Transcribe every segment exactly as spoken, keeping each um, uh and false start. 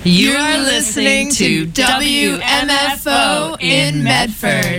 You are listening to W M F O in Medford.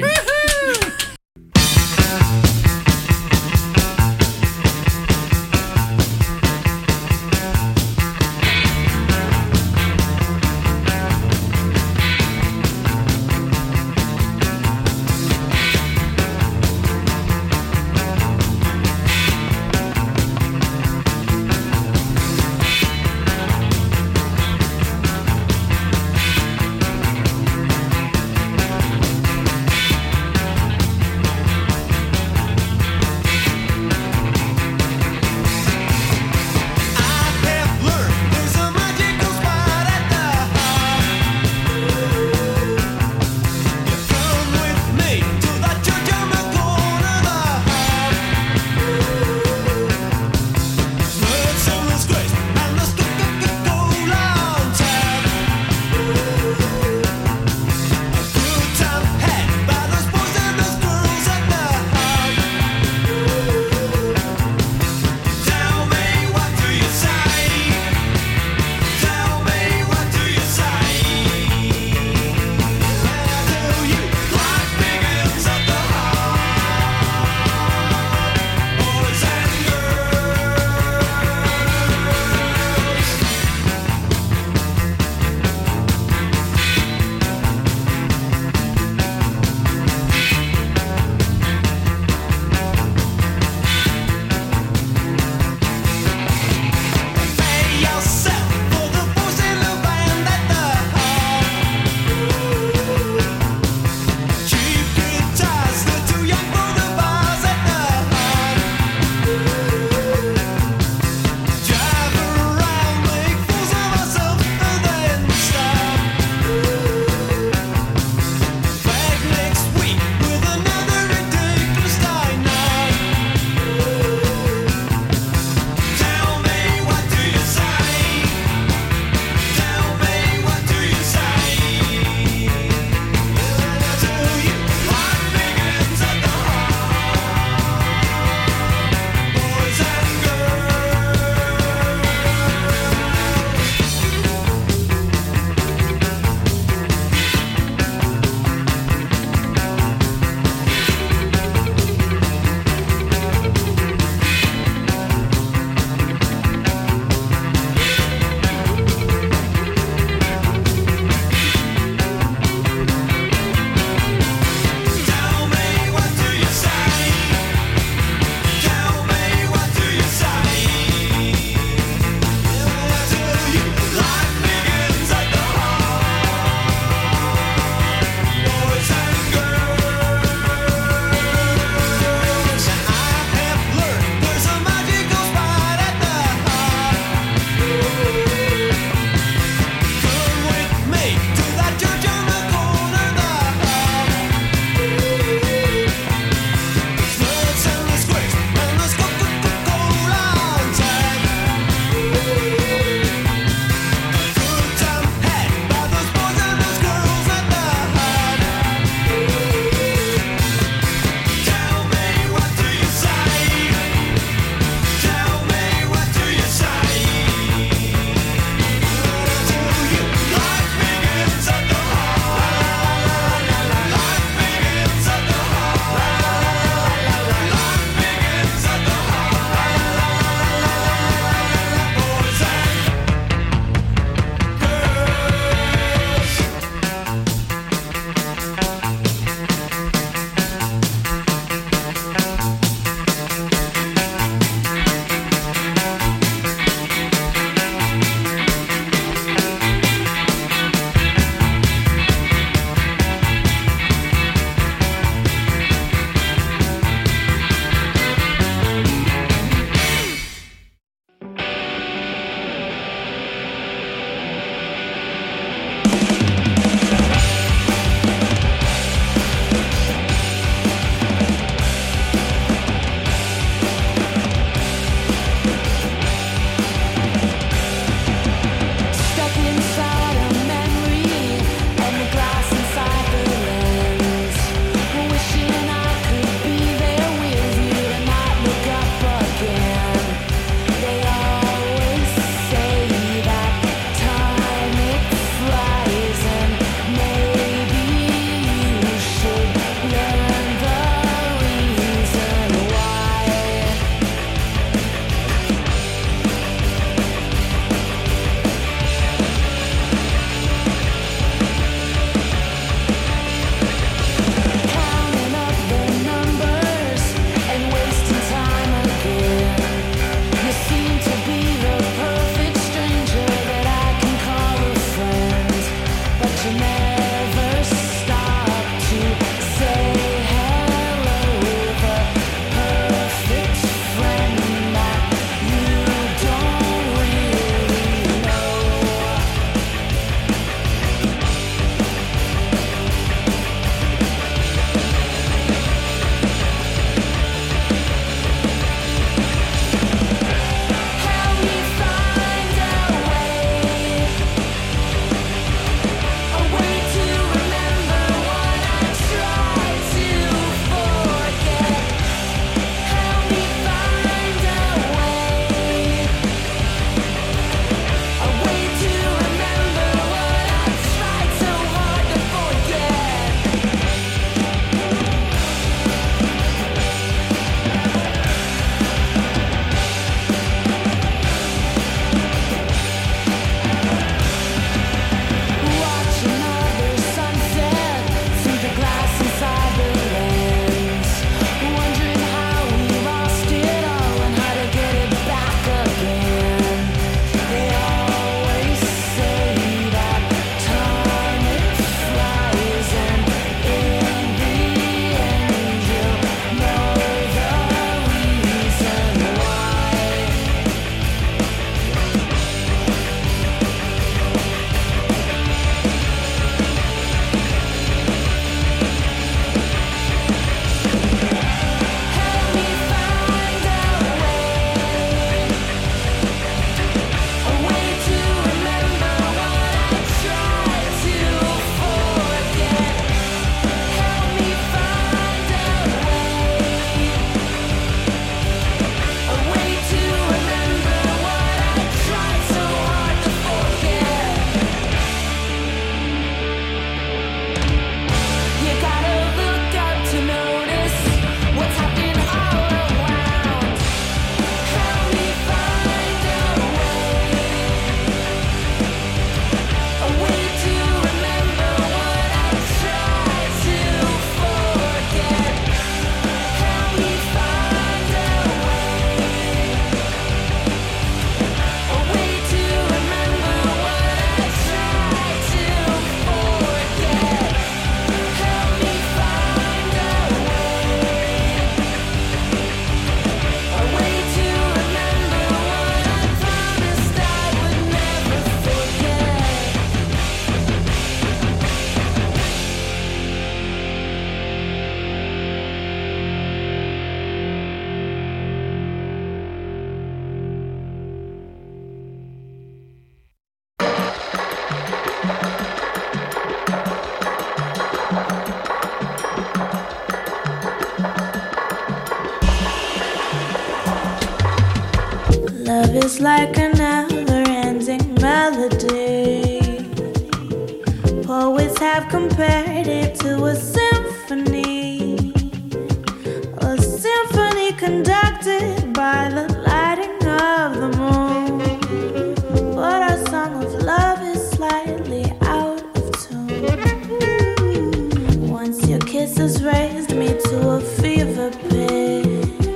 Love is like a never-ending melody. Poets have compared it to a symphony, a symphony conducted by the lighting of the moon. But our song of love is slightly out of tune. Once your kisses raised me to a fever pitch.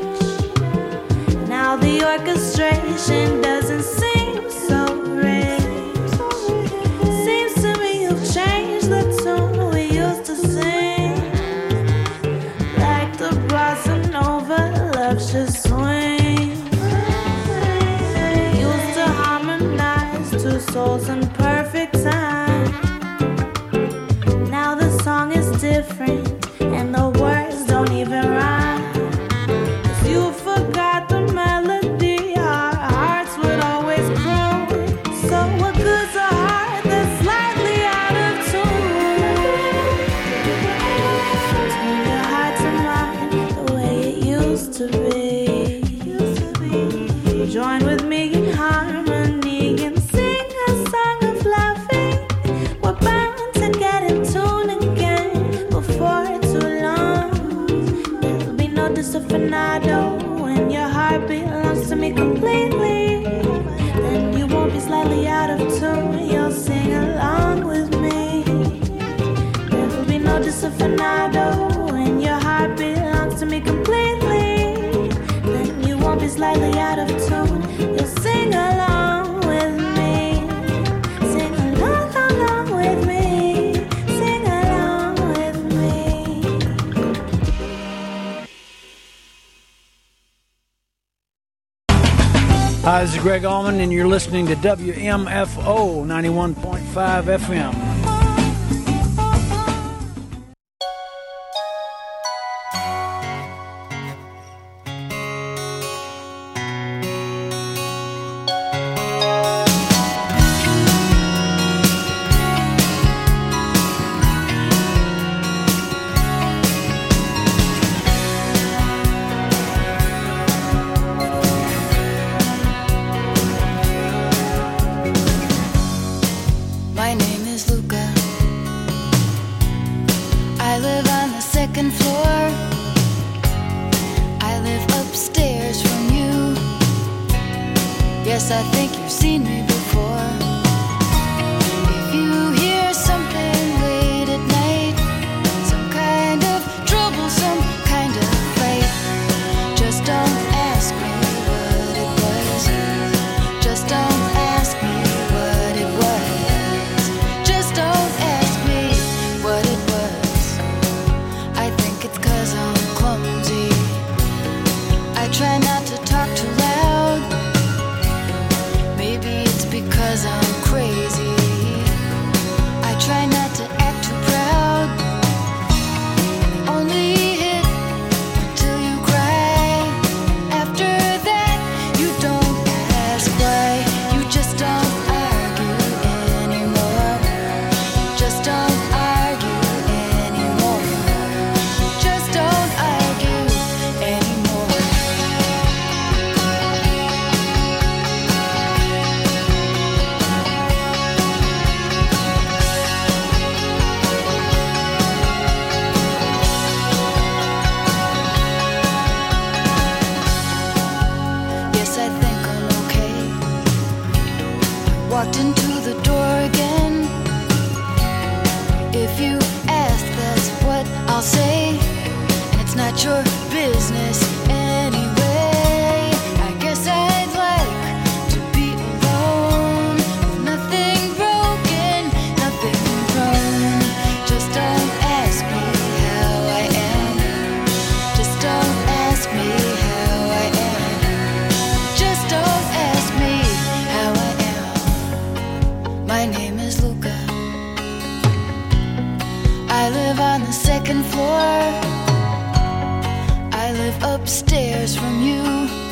Now the orchestration doesn't seem so rich. Seems to me you've changed the tune we used to sing. Like the bossa nova, love should swing. Used to harmonize two souls in perfect time. Now the song is different and the words don't even rhyme. 'Cause you forgot the melody our hearts would always croon. So what good's a heart that's slightly out of tune? Turn your heart to mine the way it used to be. Join with me in harmony and sing a song of loving. We're bound to get in tune again before too long. There'll be no disafinado when your heart belongs to me completely. Then you won't be slightly out of tune. You'll sing along with me. There'll be no disafinado when your heart belongs to me completely. Then you won't be slightly out of tune. You'll sing along with me. Sing along, along with me. Sing along with me. Hi, this is Greg Allman, and you're listening to W M F O ninety-one point five F M. My name is Luca. I live on the second floor. I live upstairs from you. Yes, I think you've seen me before. If you hear something late at night, some kind of trouble, some kind of fight, just don't ask me what it was. Just don't ask me what it was. Just don't ask me what it was. I think it's 'cause I'm clumsy. I try not to talk too loud. Maybe it's because I'm crazy. I try not to act too proud. Only hit till you cry. After that, you don't ask why. You just don't argue anymore. Just don't argue anymore. Just don't argue anymore. Yes, I think I'm okay. Walked into the door again. If you ask, that's what I'll say. And it's not your business anyway. I guess I'd like to be alone with nothing broken, nothing wrong. Just don't ask me how I am. Just don't ask me how I am. Just don't ask me how I am. My name is Luca. I live on the second floor. I live upstairs from you.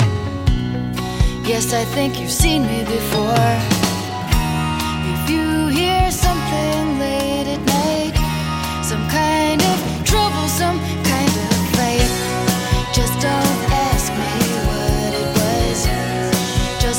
Yes, I think you've seen me before. If you hear something late at night, some kind of trouble, some kind of fight, just don't ask me what it was. Just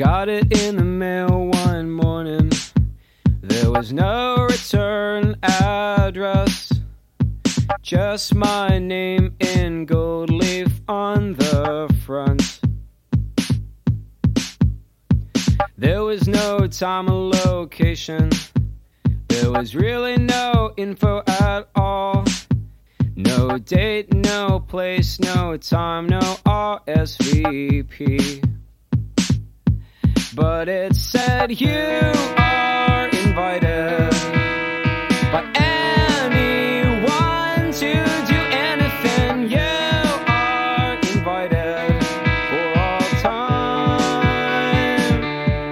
got it in the mail one morning. There was no return address, just my name in gold leaf on the front. There was no time or location, there was really no info at all. No date, no place, no time, no R S V P. But it said you are invited by anyone to do anything. You are invited for all time.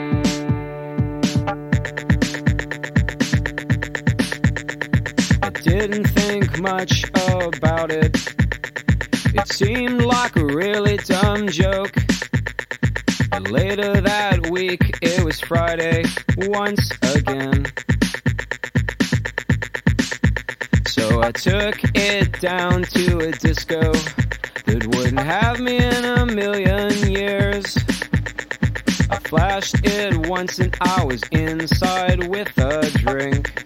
I didn't think much about it. It seemed like a really dumb joke. But later that week, it was Friday once again. So I took it down to a disco that wouldn't have me in a million years. I flashed it once and I was inside with a drink.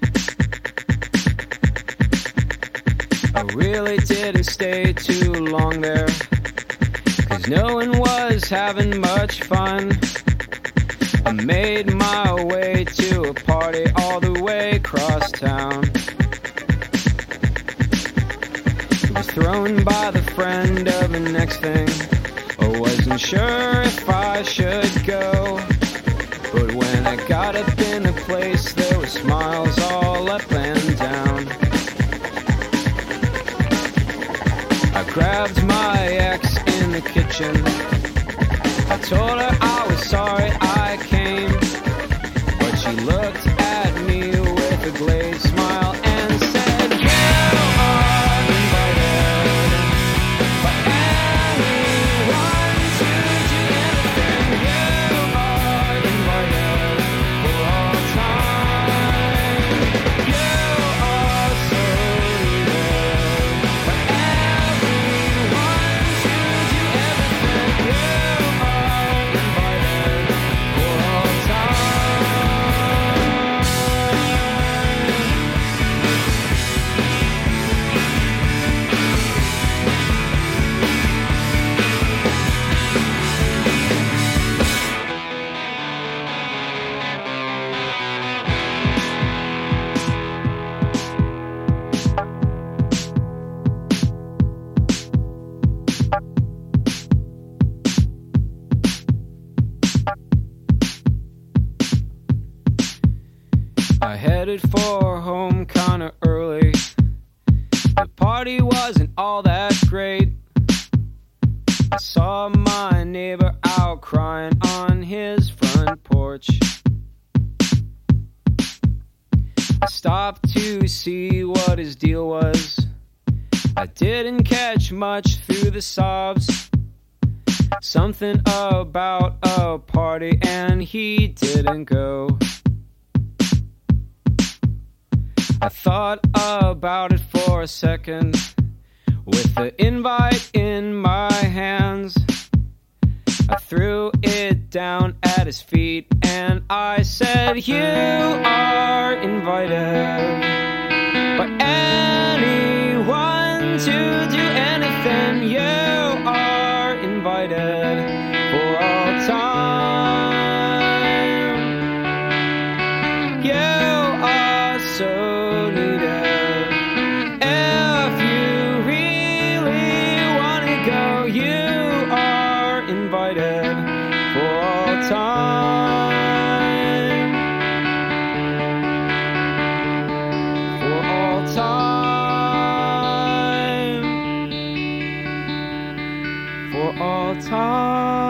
I really didn't stay too long there, 'cause no one was having much fun. I made my way to a party all the way across town. It was thrown by the friend of the next thing. I wasn't sure if I should go, but when I got up in the place, there were smiles all up and down. I grabbed my ex in the kitchen. I told her I was sorry I came, but she looked at me with a glazed smile and said, you are invited by anyone to do anything. You are invited for all time. You are so needed by everyone to do everything. You I headed for home kinda early. The party wasn't all that great. I saw my neighbor out crying on his front porch. I stopped to see what his deal was. I didn't catch much through the sobs. Something about a party and he didn't go. I thought about it for a second, with the invite in my hands. I threw it down at his feet and I said, you are invited by anyone to do anything. You are invited for all time. You are so time.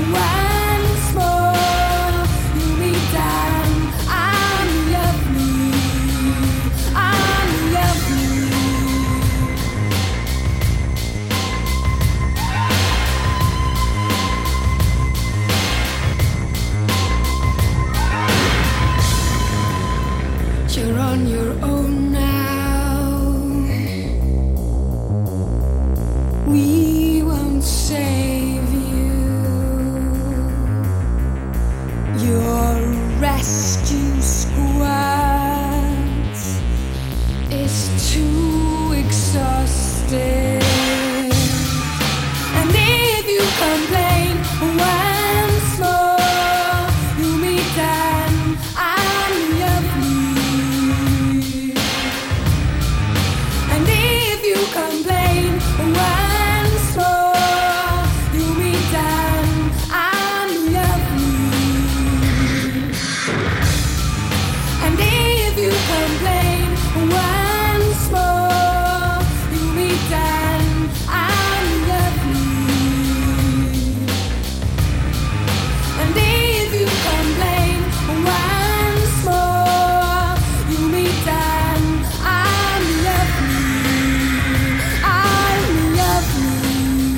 Once more, you meet down. I'm lovely. I'm lovely. You're on your own now. We won't save you. Your rescue squad is too exhausted. And if you complain once more, you meet them. I'm lovely. And if you complain once more, you meet them. I'm lovely. And if you complain once more, you meet them. I'm lovely. And if you complain once more, you meet them. I'm lovely. I'm lovely.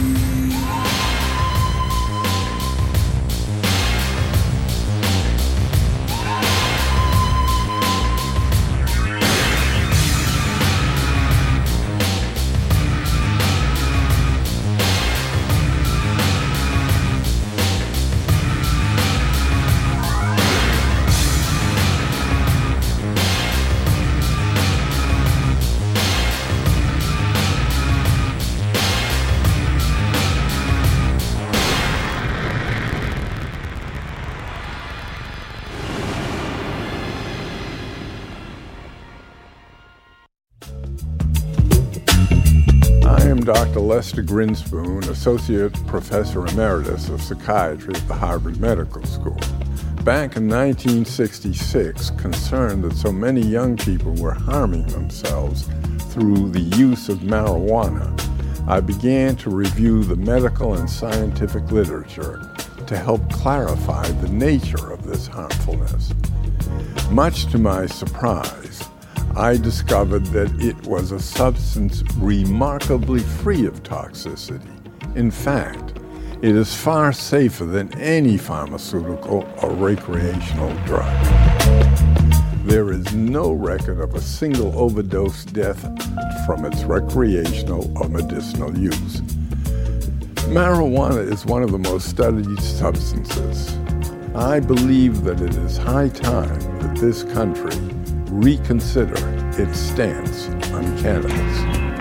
I am Doctor Lester Grinspoon, Associate Professor Emeritus of Psychiatry at the Harvard Medical School. Back in nineteen sixty-six, concerned that so many young people were harming themselves through the use of marijuana, I began to review the medical and scientific literature to help clarify the nature of this harmfulness. Much to my surprise, I discovered that it was a substance remarkably free of toxicity. In fact, it is far safer than any pharmaceutical or recreational drug. There is no record of a single overdose death from its recreational or medicinal use. Marijuana is one of the most studied substances. I believe that it is high time that this country reconsider its stance on cannabis.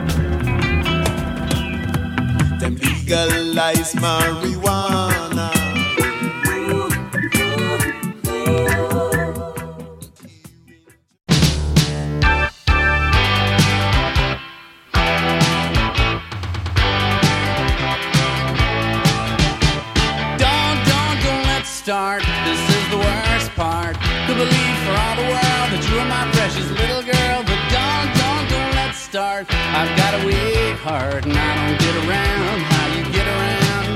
Them legalize marijuana. Don't, don't, don't let's start. This is the worst part. To believe for all the world that you are my precious little girl. But don't, don't, don't let's start. I've got a weak heart and I don't get around how you get around.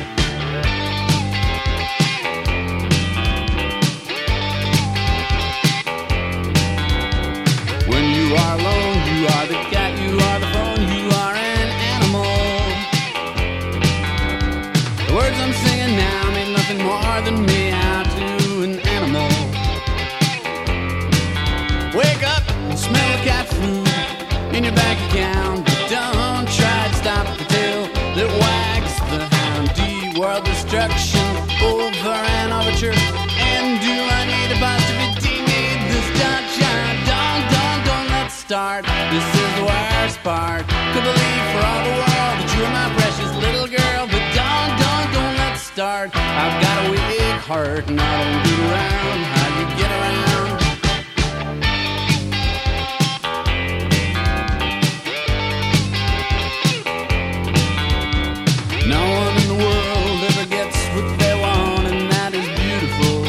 When you are alone, you are the cat, you are the phone, you are an animal. The words I'm singing now mean nothing more than me out to an animal. Wake up and smell the cat food in your bank account. But don't try to stop the tail that wags the hound. D-world destruction over and overture. And do I need a positivity? Need this dot shot? Don't, don't, don't let's start. This is the worst part. Could believe for all the world that you are my precious little girl. But don't, don't, don't let's start. I've got a weak heart and I don't get around how you get around. No one in the world ever gets what they want, and that is beautiful.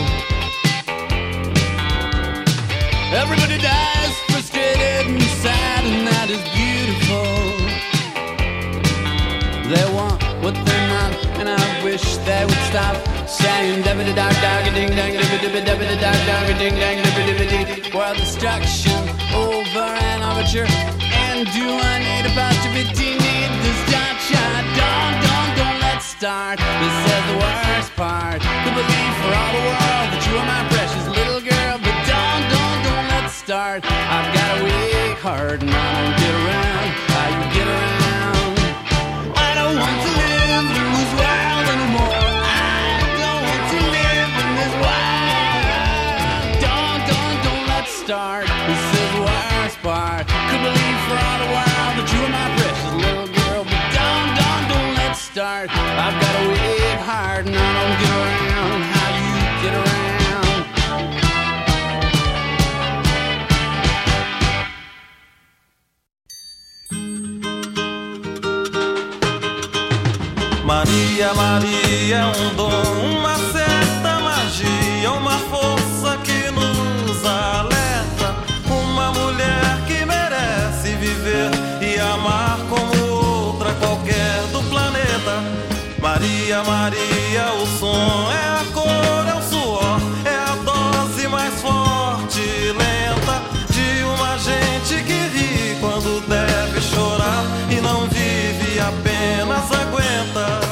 Everybody dies frustrated and sad, and that is beautiful. They want what they're not and I wish they would stop saying dibba dog dog ding dang dibba dibba dibba dog dog ding dang dibba dibba dee. World destruction over an overture. And do I need about to be need this dot shot? Don't, don't, don't let's start. This is the worst part. Could believe for all the world that you are my precious little girl, but don't, don't, don't let's start. I've got a weak heart and I don't get around how you get around. I don't want to live in this world anymore. I don't want to live in this world. Don't, don't, don't let's start. This is the worst part. Could believe for all the world that you are my precious little girl, but don't, don't, don't let's start. I've got a weak heart and I don't get around how you get around. Maria, Maria é um dom, uma certa magia, uma força que nos alerta. Uma mulher que merece viver e amar como outra qualquer do planeta. Maria, Maria, o som é a cor, é o suor, é a dose mais forte e lenta de uma gente que ri quando deve chorar e não vive, apenas aguenta.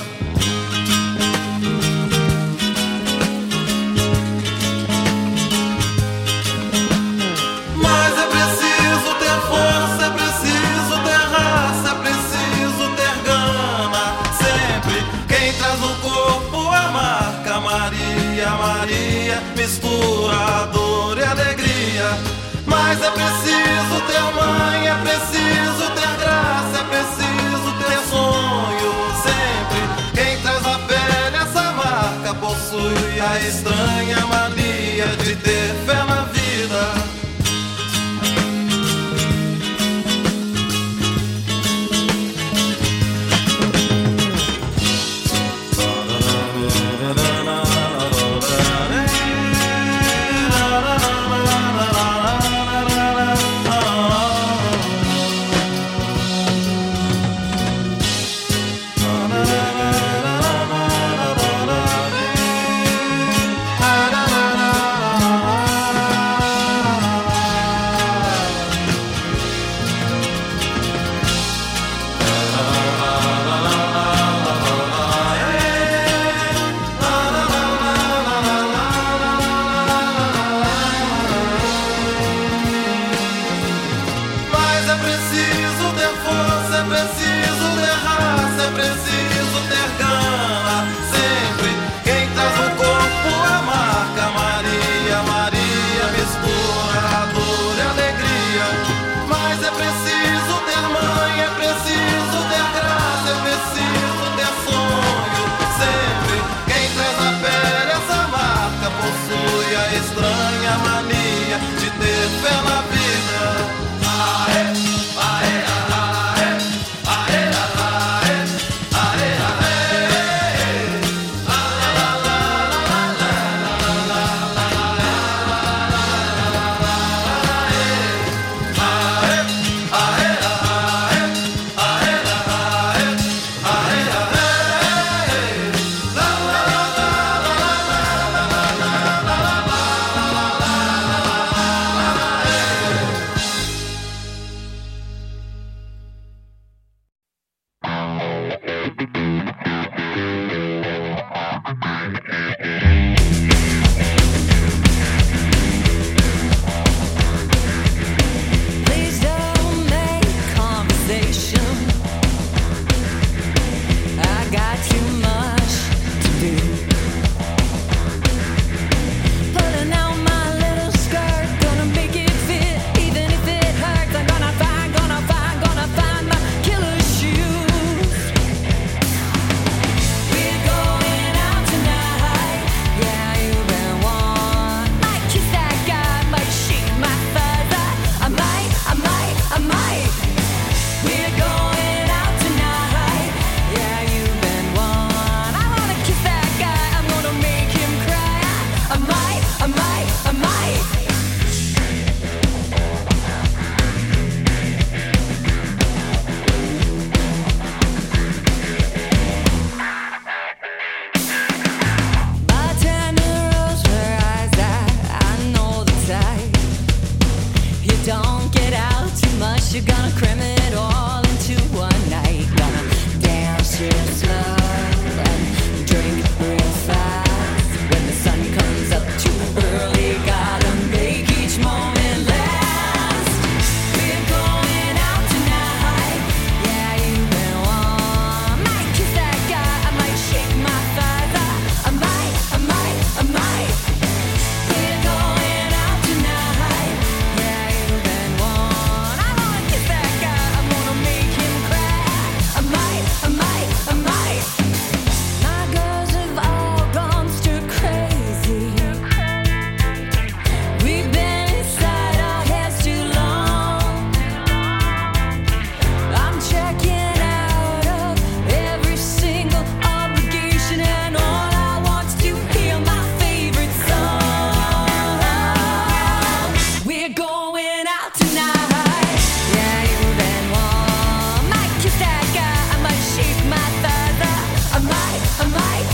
Mas é preciso ter força, é preciso ter raça, é preciso ter gana. Sempre quem traz no corpo a marca Maria, Maria, mistura dor e alegria. Mas é preciso ter mãe, é preciso ter graça, é preciso ter sonho. Sempre quem traz na pele essa marca possui a estranha mania de ter fé na vida.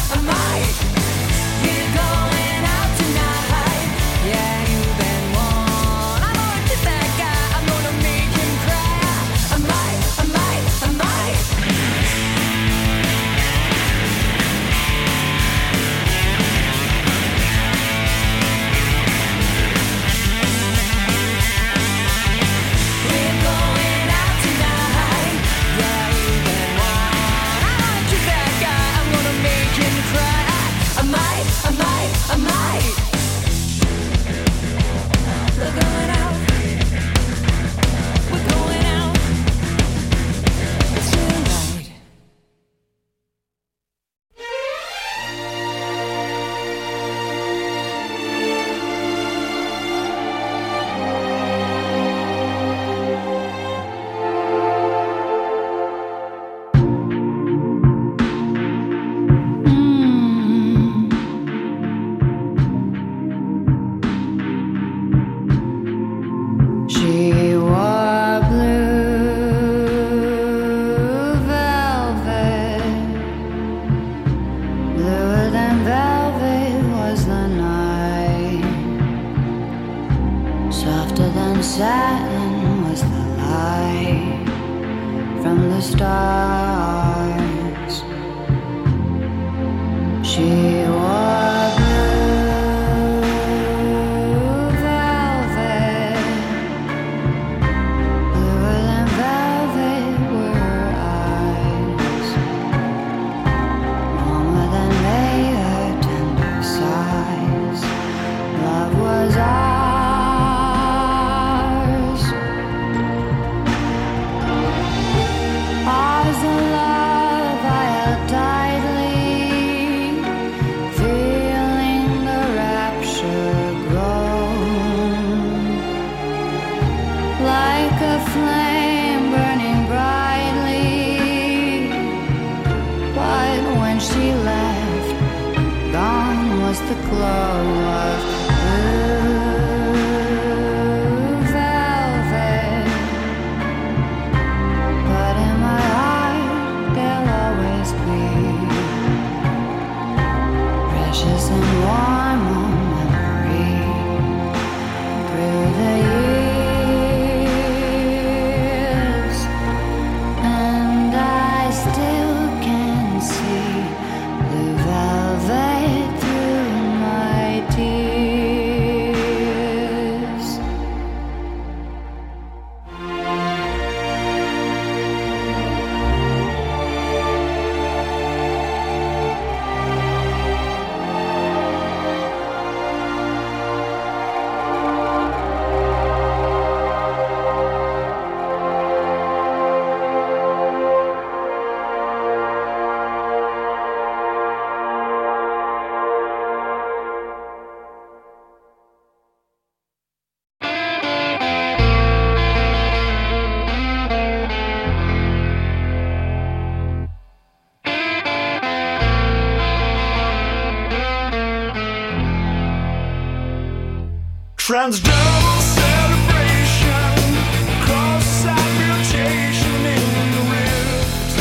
Transdermal celebration, cross-site mutation in the rift.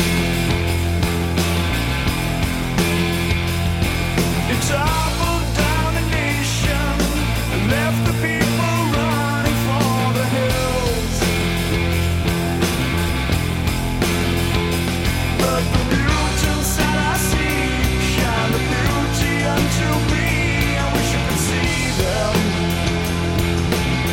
It toppled down a nation and left the people running for the hills. But the mutants that I see shine the beauty unto me. I wish you could see them.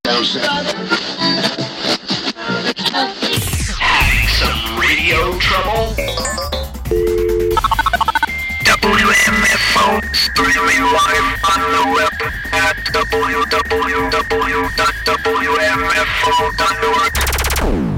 Having some radio trouble? W M F O streaming live on the web at w w w dot w m f o dot org.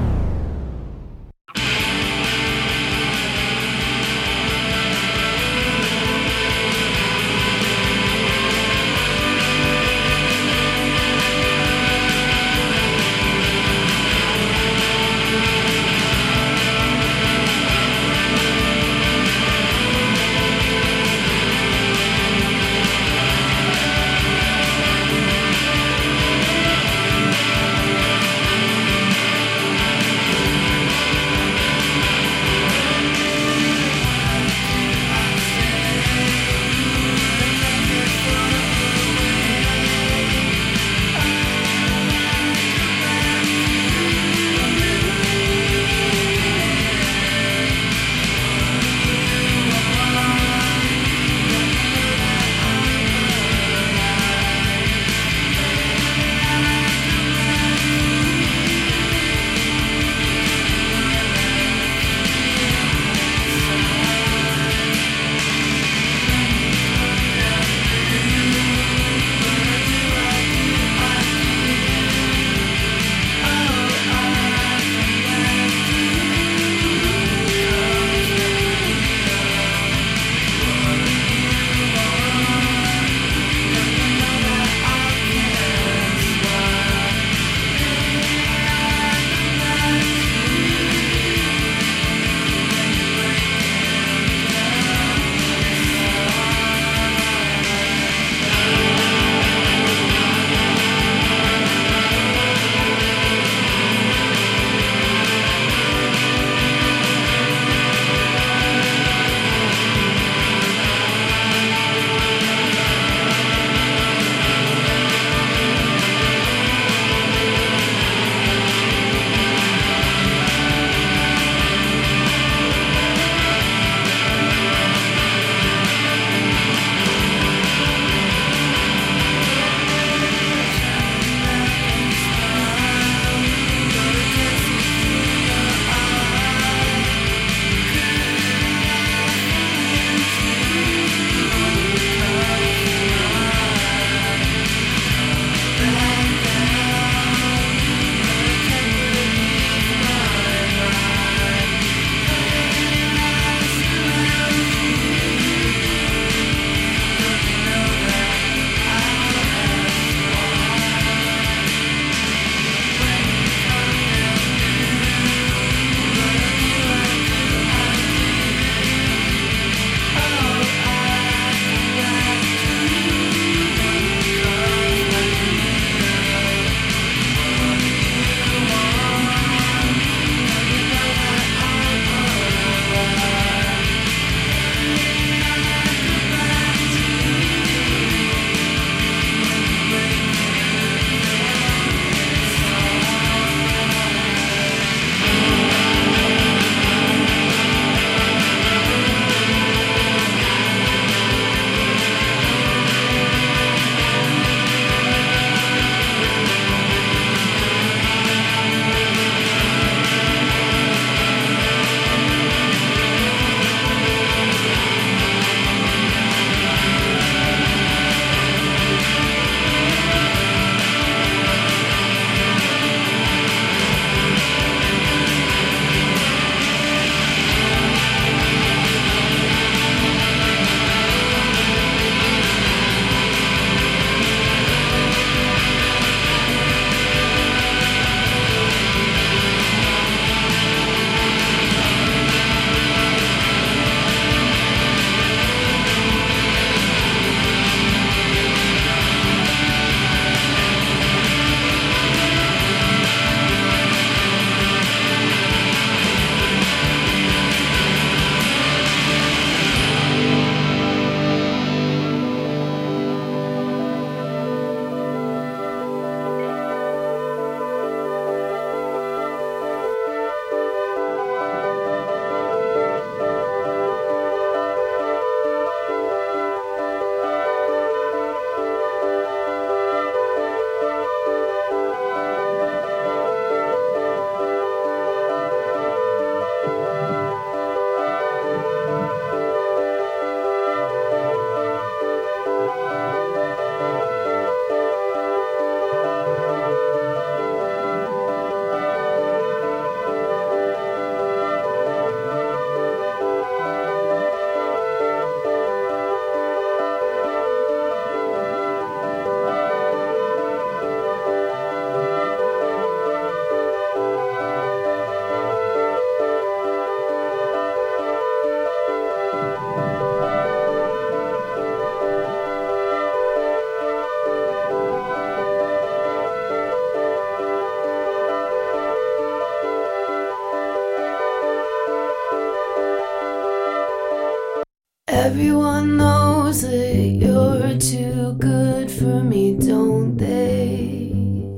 Everyone knows that you're too good for me, don't they?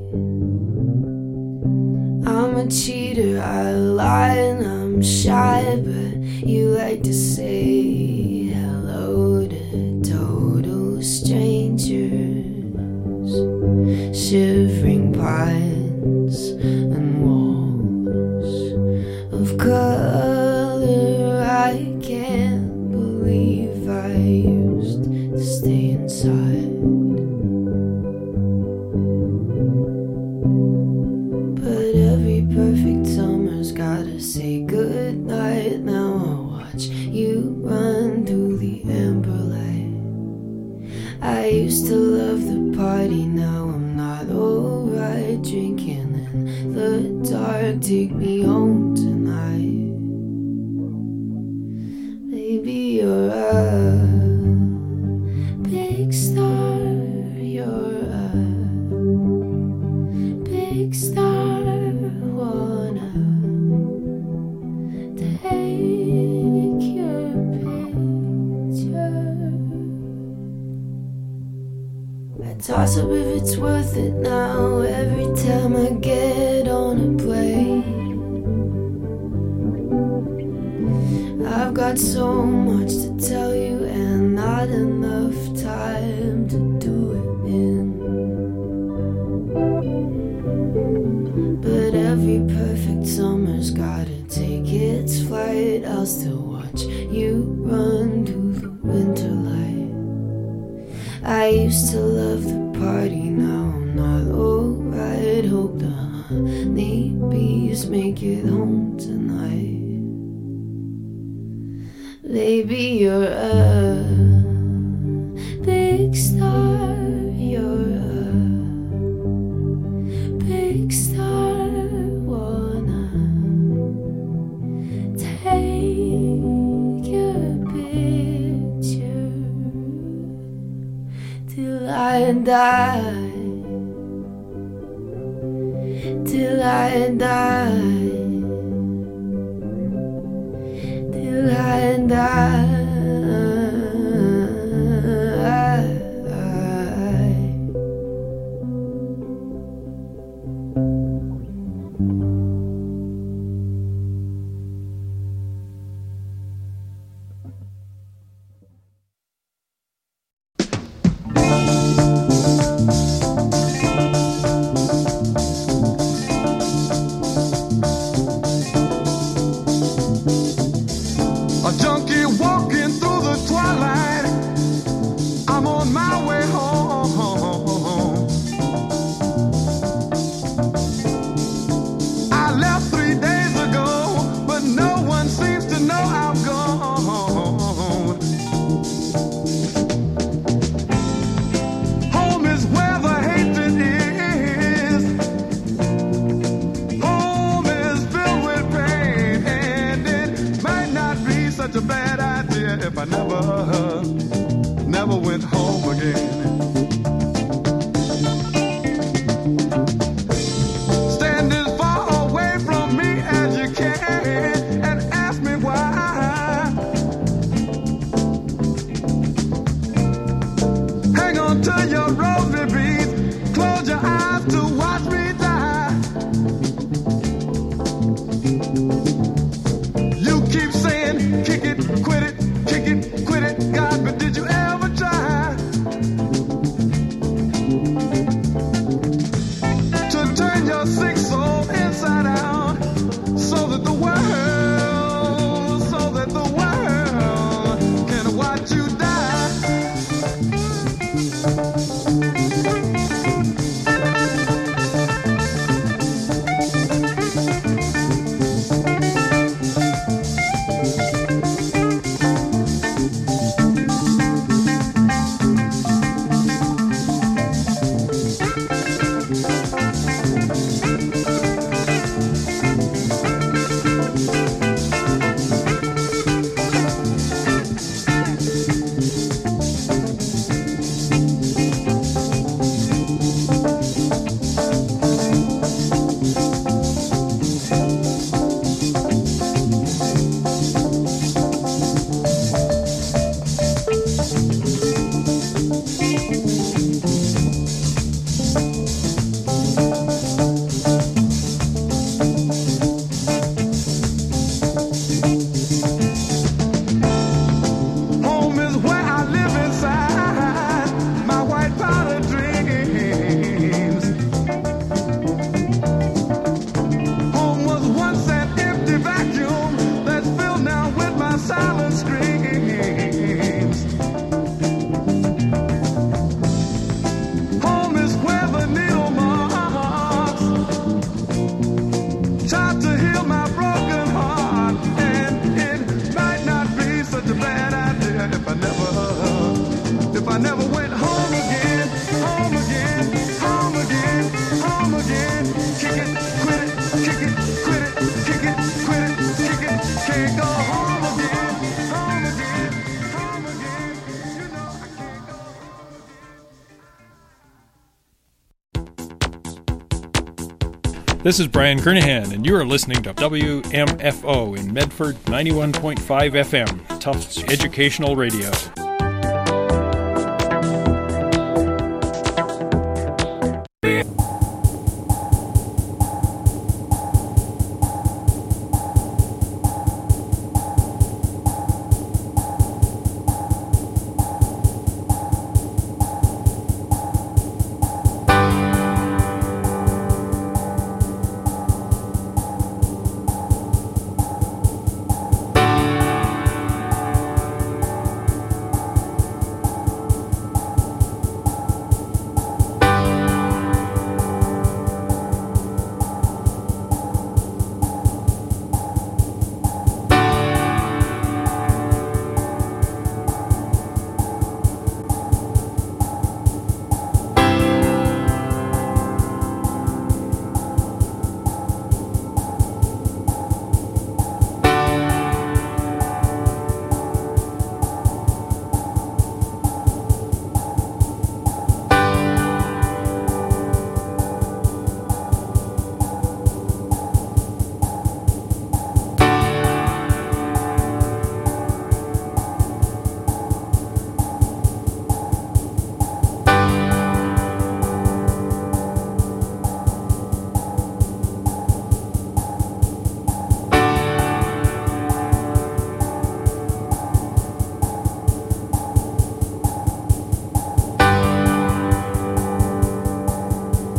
I'm a cheater, I lie and I'm shy, but you like to say hello to total strangers. Shivering pines and walls of color, I can't believe I used to stay inside. But every perfect summer's gotta say goodnight. Now I'll watch you run through the amber light. I used to love the party, now I'm not alright. Drinking in the dark, take me home tonight. Baby, you're a big star, you're a big star. Wanna take your picture. I toss up if it's worth it now. Every time I get on a plane, I've got so much to tell you and not enough time to do it in. But every perfect summer's gotta take its flight. I'll still watch you run through the winter light. I used to love the party, now I'm not alright. Hope the honey bees make it home tonight. Baby, you're a big star, you're a big star. Wanna take your picture till I die, till I die, till I die. A junkie walking This is Brian Kernahan, and you are listening to W M F O in Medford, ninety-one point five F M, Tufts Educational Radio.